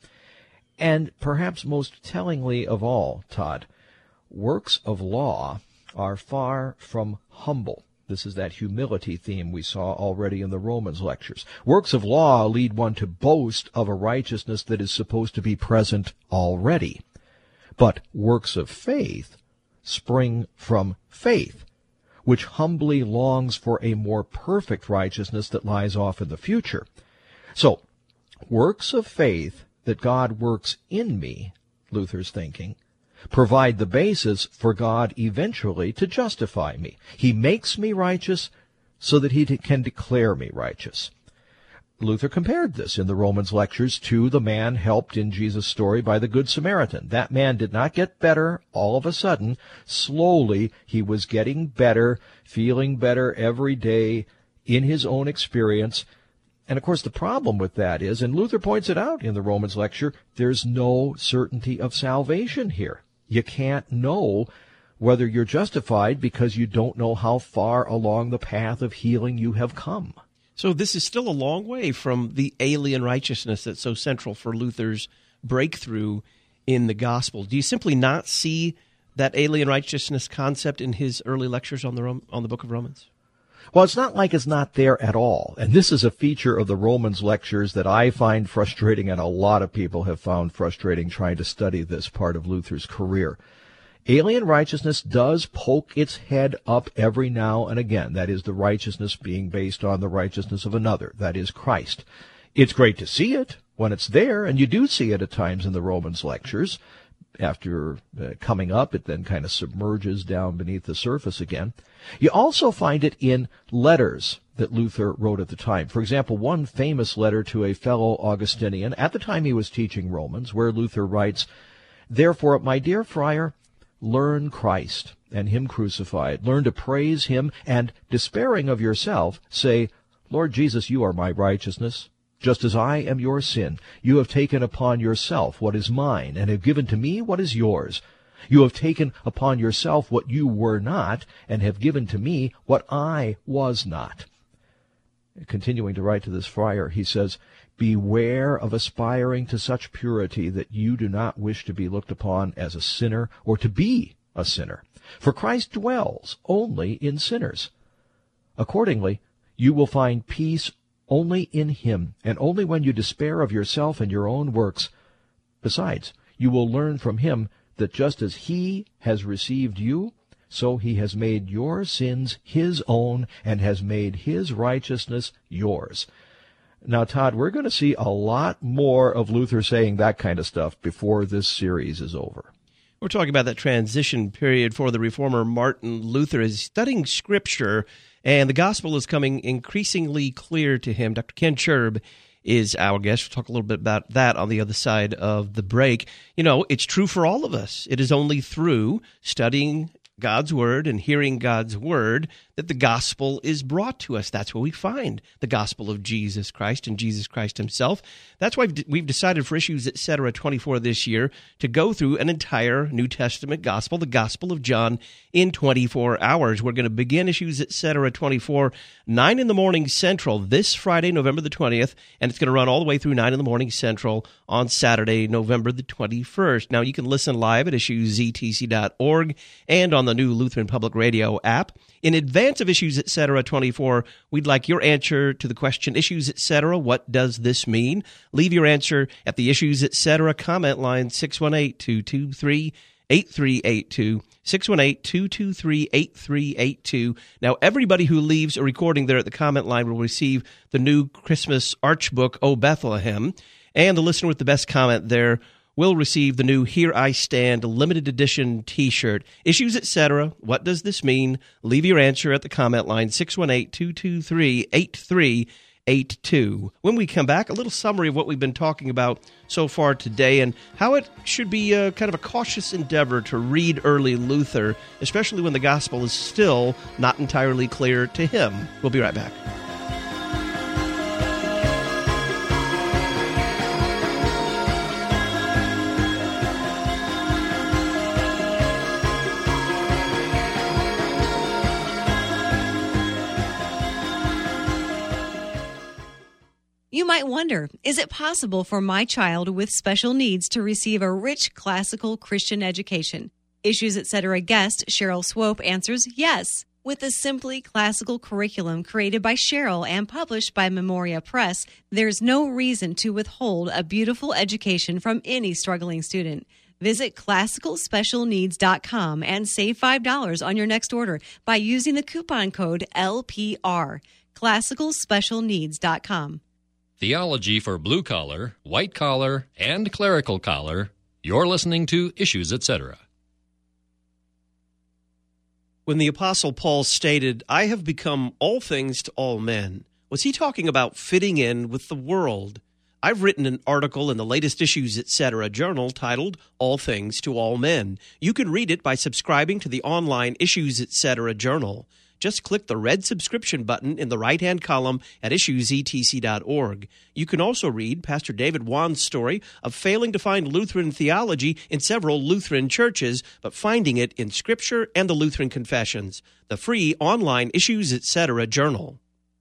And perhaps most tellingly of all, Todd, works of law are far from humble. This is that humility theme we saw already in the Romans lectures. Works of law lead one to boast of a righteousness that is supposed to be present already. But works of faith spring from faith, which humbly longs for a more perfect righteousness that lies off in the future. So, works of faith that God works in me, Luther's thinking, provide the basis for God eventually to justify me. He makes me righteous so that he can declare me righteous. Luther compared this in the Romans lectures to the man helped in Jesus' story by the Good Samaritan. That man did not get better all of a sudden. Slowly, he was getting better, feeling better every day in his own experience. And of course, the problem with that is, and Luther points it out in the Romans lecture, there's no certainty of salvation here. You can't know whether you're justified because you don't know how far along the path of healing you have come. So this is still a long way from the alien righteousness that's so central for Luther's breakthrough in the gospel. Do you simply not see that alien righteousness concept in his early lectures on the book of Romans? Well, it's not like it's not there at all. And this is a feature of the Romans lectures that I find frustrating, and a lot of people have found frustrating trying to study this part of Luther's career. Alien righteousness does poke its head up every now and again. That is, the righteousness being based on the righteousness of another, that is, Christ. It's great to see it when it's there, and you do see it at times in the Romans lectures. After coming up, it then kind of submerges down beneath the surface again. You also find it in letters that Luther wrote at the time. For example, one famous letter to a fellow Augustinian at the time he was teaching Romans, where Luther writes, "Therefore, my dear friar, learn Christ and him crucified. Learn to praise him, and despairing of yourself, say, Lord Jesus, you are my righteousness. Just as I am your sin, you have taken upon yourself what is mine, and have given to me what is yours. You have taken upon yourself what you were not, and have given to me what I was not." Continuing to write to this friar, he says, "Beware of aspiring to such purity that you do not wish to be looked upon as a sinner or to be a sinner. For Christ dwells only in sinners. Accordingly, you will find peace only in him, and only when you despair of yourself and your own works. Besides, you will learn from him that just as he has received you, so he has made your sins his own and has made his righteousness yours." Now, Todd, we're going to see a lot more of Luther saying that kind of stuff before this series is over. We're talking about that transition period for the reformer Martin Luther as he's studying Scripture, and the gospel is coming increasingly clear to him. Dr. Ken Cherb is our guest. We'll talk a little bit about that on the other side of the break. You know, it's true for all of us. It is only through studying God's Word and hearing God's Word that the gospel is brought to us. That's where we find the gospel of Jesus Christ and Jesus Christ himself. That's why we've decided for Issues Etc. 24 this year to go through an entire New Testament gospel, the Gospel of John, in 24 hours. We're going to begin Issues Etc. 24, 9 in the morning Central this Friday, November the 20th, and it's going to run all the way through 9 in the morning Central on Saturday, November the 21st. Now, you can listen live at issuesetc.org and on the new Lutheran Public Radio app. In advance of Issues Etc. 24, we'd like your answer to the question, Issues Etc., what does this mean? Leave your answer at the Issues Etc. comment line, 618-223-8382, 618-223-8382. Now, everybody who leaves a recording there at the comment line will receive the new Christmas Archbook, O Bethlehem, and the listener with the best comment there will receive the new Here I Stand limited edition T-shirt. Issues Etc. What does this mean? Leave your answer at the comment line, 618-223-8382. When we come back, a little summary of what we've been talking about so far today and how it should be kind of a cautious endeavor to read early Luther, especially when the gospel is still not entirely clear to him. We'll be right back. You might wonder, is it possible for my child with special needs to receive a rich classical Christian education? Issues Etc. guest Cheryl Swope answers yes. With a simply classical curriculum created by Cheryl and published by Memoria Press, there's no reason to withhold a beautiful education from any struggling student. Visit classicalspecialneeds.com and save $5 on your next order by using the coupon code LPR. classicalspecialneeds.com. Theology for blue collar, white collar, and clerical collar. You're listening to Issues Etc. When the Apostle Paul stated, I have become all things to all men, was he talking about fitting in with the world? I've written an article in the latest Issues Etc. journal titled All Things to All Men. You can read it by subscribing to the online Issues Etc. journal. Just click the red subscription button in the right-hand column at issuesetc.org. You can also read Pastor David Wan's story of failing to find Lutheran theology in several Lutheran churches, but finding it in Scripture and the Lutheran Confessions, the free online Issues Etc. journal.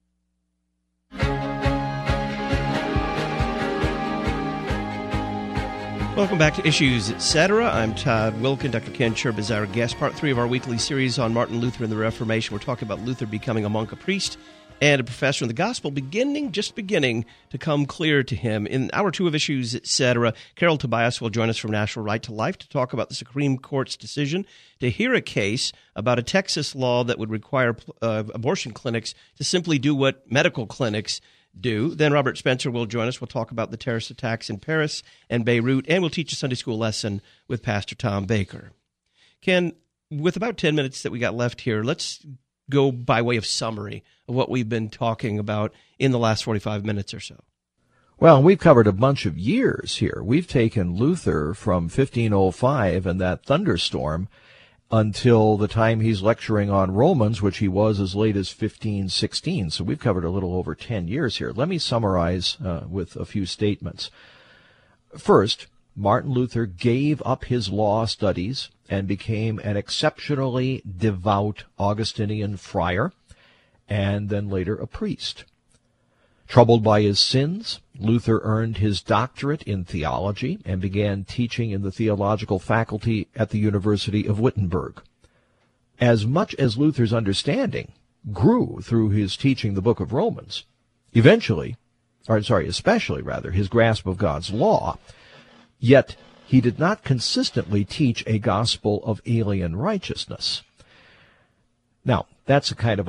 Welcome back to Issues Etc. I'm Todd Wilkin. Dr. Ken Cherb is our guest. Part 3 of our weekly series on Martin Luther and the Reformation. We're talking about Luther becoming a monk, a priest, and a professor in the gospel, beginning to come clear to him. In Hour 2 of Issues Etc., Carol Tobias will join us from National Right to Life to talk about the Supreme Court's decision to hear a case about a Texas law that would require abortion clinics to simply do what medical clinics do. Then Robert Spencer will join us. We'll talk about the terrorist attacks in Paris and Beirut, and we'll teach a Sunday school lesson with Pastor Tom Baker. Ken, with about 10 minutes that we got left here, let's go by way of summary of what we've been talking about in the last 45 minutes or so. Well, we've covered a bunch of years here. We've taken Luther from 1505 and that thunderstorm until the time he's lecturing on Romans, which he was as late as 1516. So we've covered a little over 10 years here. Let me summarize with a few statements. First, Martin Luther gave up his law studies and became an exceptionally devout Augustinian friar, and then later a priest. Troubled by his sins, Luther earned his doctorate in theology and began teaching in the theological faculty at the University of Wittenberg. As much as Luther's understanding grew through his teaching the book of Romans, especially his grasp of God's law, yet he did not consistently teach a gospel of alien righteousness. Now, that's a kind of a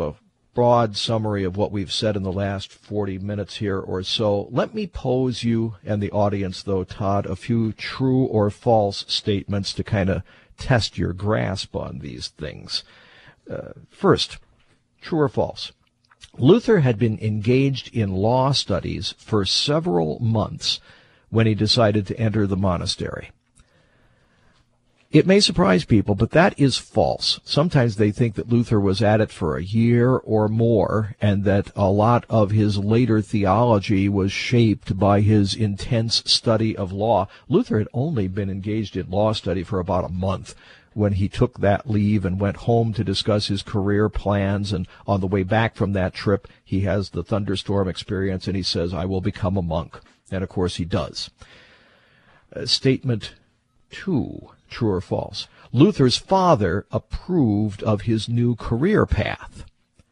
broad summary of what we've said in the last 40 minutes here or so. Let me pose you and the audience, though, Todd, a few true or false statements to kind of test your grasp on these things. First, true or false? Luther had been engaged in law studies for several months when he decided to enter the monastery. It may surprise people, but that is false. Sometimes they think that Luther was at it for a year or more, and that a lot of his later theology was shaped by his intense study of law. Luther had only been engaged in law study for about a month when he took that leave and went home to discuss his career plans. And on the way back from that trip, he has the thunderstorm experience, and he says, "I will become a monk." And, of course, he does. Statement 2. True or false? Luther's father approved of his new career path.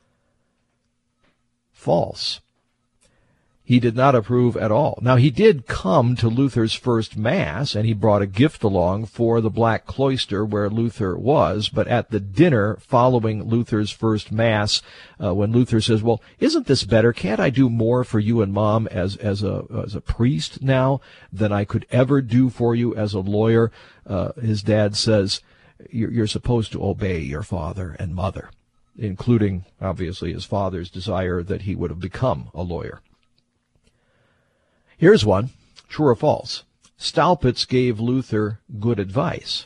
False. He did not approve at all. Now, he did come to Luther's first Mass, and he brought a gift along for the Black Cloister where Luther was, but at the dinner following Luther's first Mass, when Luther says, "Well, isn't this better? Can't I do more for you and Mom as a priest now than I could ever do for you as a lawyer?" His dad says, you're supposed to obey your father and mother, including, obviously, his father's desire that he would have become a lawyer. Here's one, true or false. Staupitz gave Luther good advice.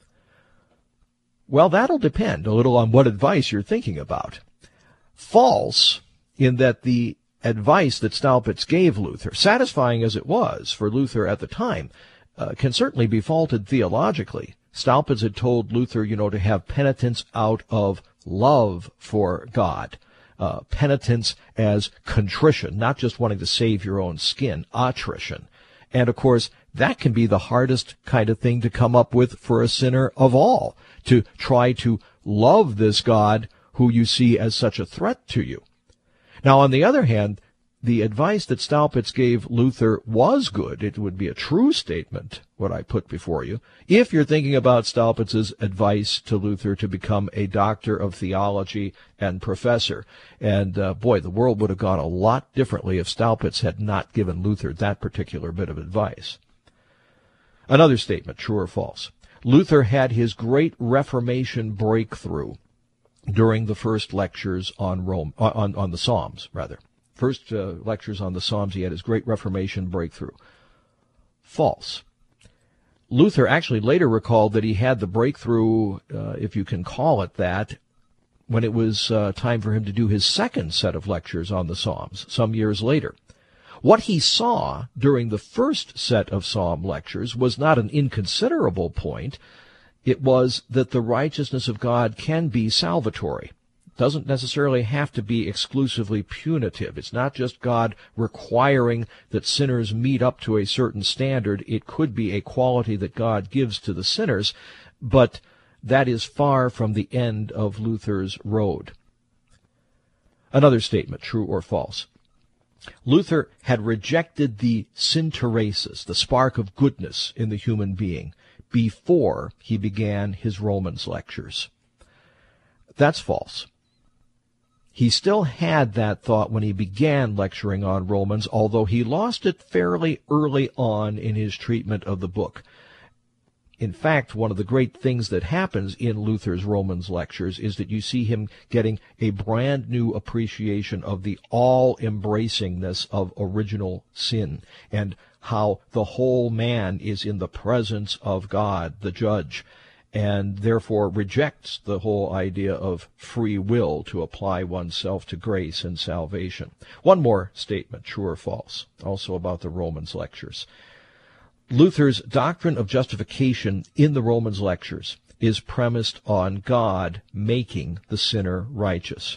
Well, that'll depend a little on what advice you're thinking about. False, in that the advice that Staupitz gave Luther, satisfying as it was for Luther at the time, can certainly be faulted theologically. Staupitz had told Luther, to have penitence out of love for God. Penitence as contrition, not just wanting to save your own skin, attrition. And, of course, that can be the hardest kind of thing to come up with for a sinner of all, to try to love this God who you see as such a threat to you. Now, on the other hand, the advice that Staupitz gave Luther was good. It would be a true statement, what I put before you, if you're thinking about Staupitz's advice to Luther to become a doctor of theology and professor. And, boy, the world would have gone a lot differently if Staupitz had not given Luther that particular bit of advice. Another statement, true or false. Luther had his great Reformation breakthrough during the first lectures on the Psalms, rather. First lectures on the Psalms, he had his great Reformation breakthrough. False. Luther actually later recalled that he had the breakthrough, if you can call it that, when it was time for him to do his second set of lectures on the Psalms, some years later. What he saw during the first set of Psalm lectures was not an inconsiderable point. It was that the righteousness of God can be salvatory. Doesn't necessarily have to be exclusively punitive. It's not just God requiring that sinners meet up to a certain standard. It could be a quality that God gives to the sinners, but that is far from the end of Luther's road. Another statement, true or false. Luther had rejected the synteresis, the spark of goodness in the human being, before he began his Romans lectures. That's false. He still had that thought when he began lecturing on Romans, although he lost it fairly early on in his treatment of the book. In fact, one of the great things that happens in Luther's Romans lectures is that you see him getting a brand new appreciation of the all-embracingness of original sin and how the whole man is in the presence of God, the judge, and therefore rejects the whole idea of free will to apply oneself to grace and salvation. One more statement, true or false, also about the Romans lectures. Luther's doctrine of justification in the Romans lectures is premised on God making the sinner righteous.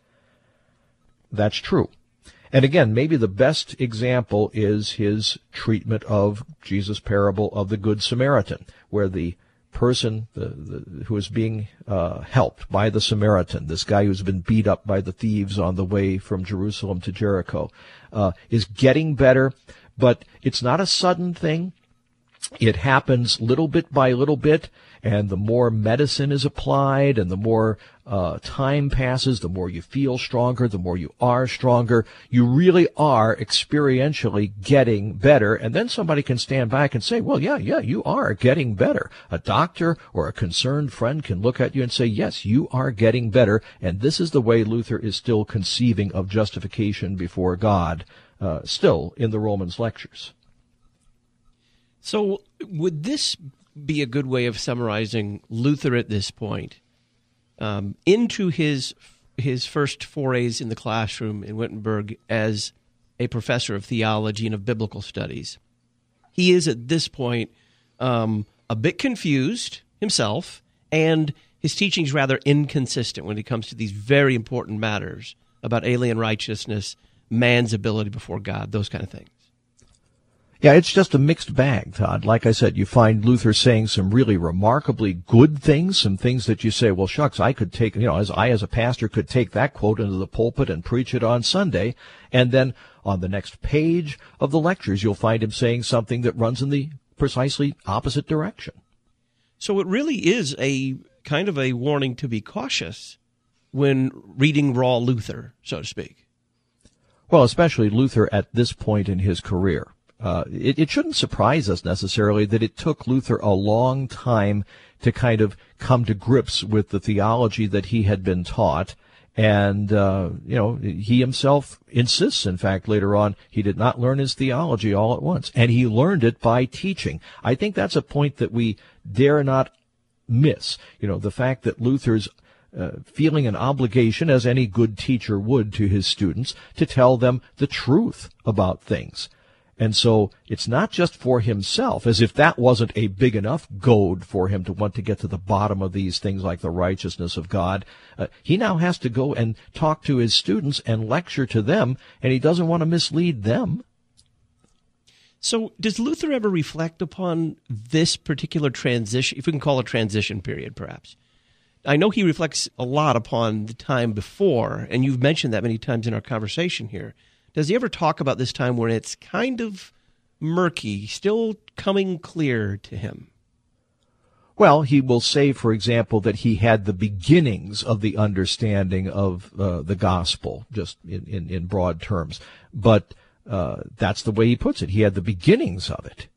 That's true. And again, maybe the best example is his treatment of Jesus' parable of the Good Samaritan, where the person who is being helped by the Samaritan, this guy who's been beat up by the thieves on the way from Jerusalem to Jericho, is getting better, but it's not a sudden thing. It happens little bit by little bit, and the more medicine is applied and the more time passes, the more you feel stronger, the more you are stronger. You really are experientially getting better. And then somebody can stand back and say, well, yeah, you are getting better. A doctor or a concerned friend can look at you and say, yes, you are getting better. And this is the way Luther is still conceiving of justification before God, still in the Romans lectures. So would this be a good way of summarizing Luther at this point? Into his first forays in the classroom in Wittenberg as a professor of theology and of biblical studies. He is at this point a bit confused himself, and his teaching's rather inconsistent when it comes to these very important matters about alien righteousness, man's ability before God, those kind of things. Yeah, it's just a mixed bag, Todd. Like I said, you find Luther saying some really remarkably good things, some things that you say, well, shucks, I could take, as a pastor could take that quote into the pulpit and preach it on Sunday. And then on the next page of the lectures, you'll find him saying something that runs in the precisely opposite direction. So it really is a kind of a warning to be cautious when reading raw Luther, so to speak. Well, especially Luther at this point in his career. It shouldn't surprise us necessarily that it took Luther a long time to kind of come to grips with the theology that he had been taught. And, he himself insists, in fact, later on, he did not learn his theology all at once. And he learned it by teaching. I think that's a point that we dare not miss. The fact that Luther's feeling an obligation, as any good teacher would to his students, to tell them the truth about things. And so it's not just for himself, as if that wasn't a big enough goad for him to want to get to the bottom of these things like the righteousness of God. He now has to go and talk to his students and lecture to them, and he doesn't want to mislead them. So does Luther ever reflect upon this particular transition, if we can call it a transition period, perhaps? I know he reflects a lot upon the time before, and you've mentioned that many times in our conversation here. Does he ever talk about this time when it's kind of murky, still coming clear to him? Well, he will say, for example, that he had the beginnings of the understanding of the gospel, just in broad terms. But that's the way he puts it. He had the beginnings of it.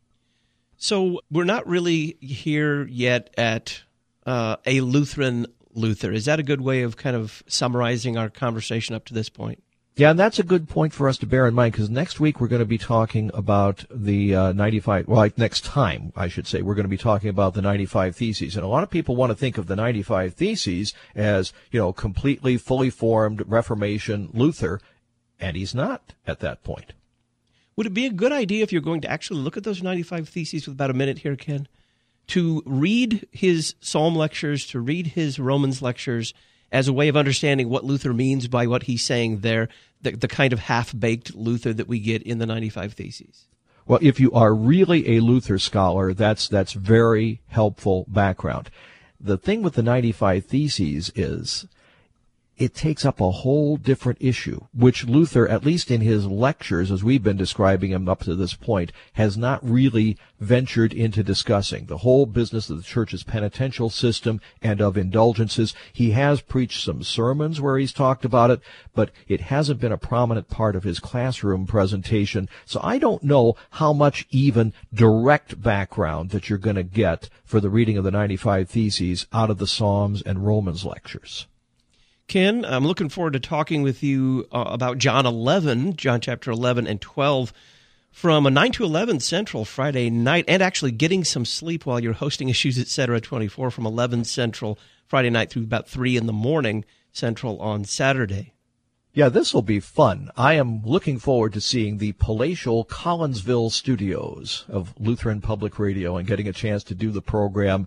So we're not really here yet at a Lutheran Luther. Is that a good way of kind of summarizing our conversation up to this point? Yeah, and that's a good point for us to bear in mind, because next week we're going to be talking about the 95, next time, I should say, we're going to be talking about the 95 Theses. And a lot of people want to think of the 95 Theses as, completely fully formed Reformation Luther, and he's not at that point. Would it be a good idea, if you're going to actually look at those 95 Theses with about a minute here, Ken, to read his Psalm lectures, to read his Romans lectures, as a way of understanding what Luther means by what he's saying there, the kind of half-baked Luther that we get in the 95 Theses? Well, if you are really a Luther scholar, that's very helpful background. The thing with the 95 Theses is it takes up a whole different issue, which Luther, at least in his lectures, as we've been describing him up to this point, has not really ventured into discussing. The whole business of the church's penitential system and of indulgences. He has preached some sermons where he's talked about it, but it hasn't been a prominent part of his classroom presentation. So I don't know how much even direct background that you're going to get for the reading of the 95 Theses out of the Psalms and Romans lectures. Ken, I'm looking forward to talking with you about John chapter 11 and 12, from 9 to 11 Central Friday night, and actually getting some sleep while you're hosting Issues Etc. 24 from 11 Central Friday night through about 3 in the morning Central on Saturday. Yeah, this will be fun. I am looking forward to seeing the palatial Collinsville studios of Lutheran Public Radio and getting a chance to do the program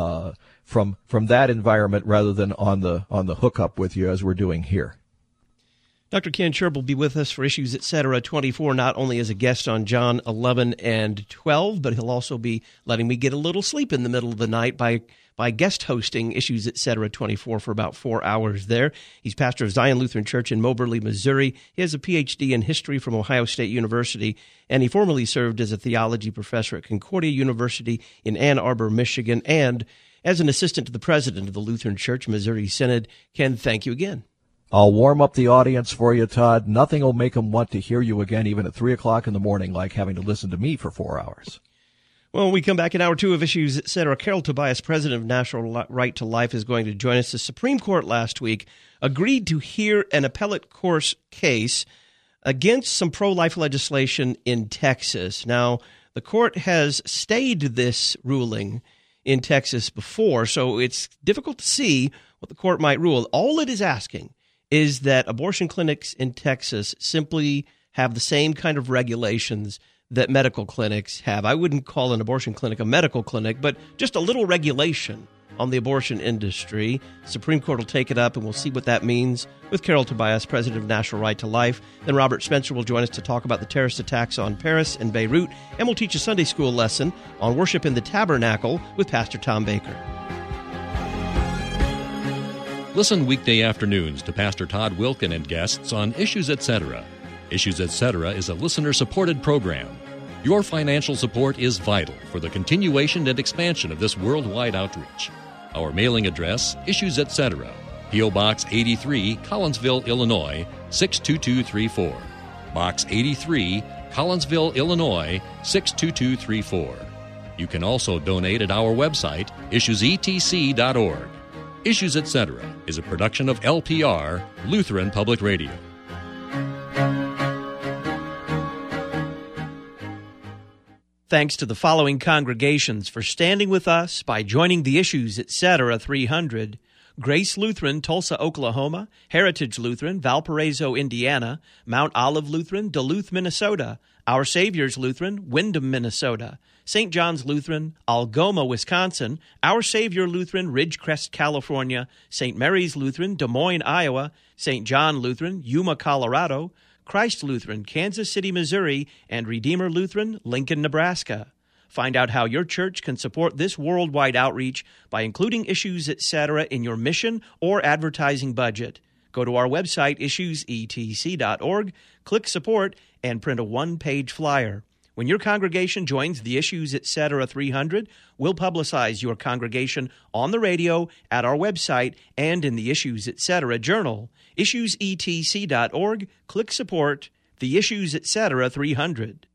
from that environment rather than on the hookup with you as we're doing here. Dr. Ken Sherb will be with us for Issues Etc. 24, not only as a guest on John 11 and 12, but he'll also be letting me get a little sleep in the middle of the night by by guest hosting Issues Etc. 24 for about 4 hours there. He's pastor of Zion Lutheran Church in Moberly, Missouri. He has a Ph.D. in history from Ohio State University, and he formerly served as a theology professor at Concordia University in Ann Arbor, Michigan, and as an assistant to the president of the Lutheran Church Missouri Synod. Ken, thank you again. I'll warm up the audience for you, Todd. Nothing will make them want to hear you again, even at 3 o'clock in the morning, like having to listen to me for 4 hours. Well, when we come back in hour 2 of Issues Etc., Carol Tobias, president of National Right to Life, is going to join us. The Supreme Court last week agreed to hear an appellate court case against some pro-life legislation in Texas. Now, the court has stayed this ruling in Texas before, so it's difficult to see what the court might rule. All it is asking is that abortion clinics in Texas simply have the same kind of regulations that medical clinics have. I wouldn't call an abortion clinic a medical clinic, but just a little regulation on the abortion industry. Supreme Court will take it up, and we'll see what that means with Carol Tobias, president of National Right to Life. Then Robert Spencer will join us to talk about the terrorist attacks on Paris and Beirut, and we'll teach a Sunday school lesson on worship in the tabernacle with Pastor Tom Baker. Listen weekday afternoons to Pastor Todd Wilken and guests on Issues Etc. Issues Etc. is a listener-supported program. Your financial support is vital for the continuation and expansion of this worldwide outreach. Our mailing address, Issues Etc., P.O. Box 83, Collinsville, Illinois, 62234. Box 83, Collinsville, Illinois, 62234. You can also donate at our website, issuesetc.org. Issues Etc. is a production of LPR, Lutheran Public Radio. Thanks to the following congregations for standing with us by joining the Issues Etc. 300. Grace Lutheran, Tulsa, Oklahoma; Heritage Lutheran, Valparaiso, Indiana; Mount Olive Lutheran, Duluth, Minnesota; Our Savior's Lutheran, Windham, Minnesota; St. John's Lutheran, Algoma, Wisconsin; Our Savior Lutheran, Ridgecrest, California; St. Mary's Lutheran, Des Moines, Iowa; St. John Lutheran, Yuma, Colorado; Christ Lutheran, Kansas City, Missouri; and Redeemer Lutheran, Lincoln, Nebraska. Find out how your church can support this worldwide outreach by including Issues Etc. in your mission or advertising budget. Go to our website, issuesetc.org, click Support, and print a one-page flyer. When your congregation joins the Issues Etc. 300, we'll publicize your congregation on the radio, at our website, and in the Issues Etc. journal. Issuesetc.org, click Support, the Issues Etc. 300.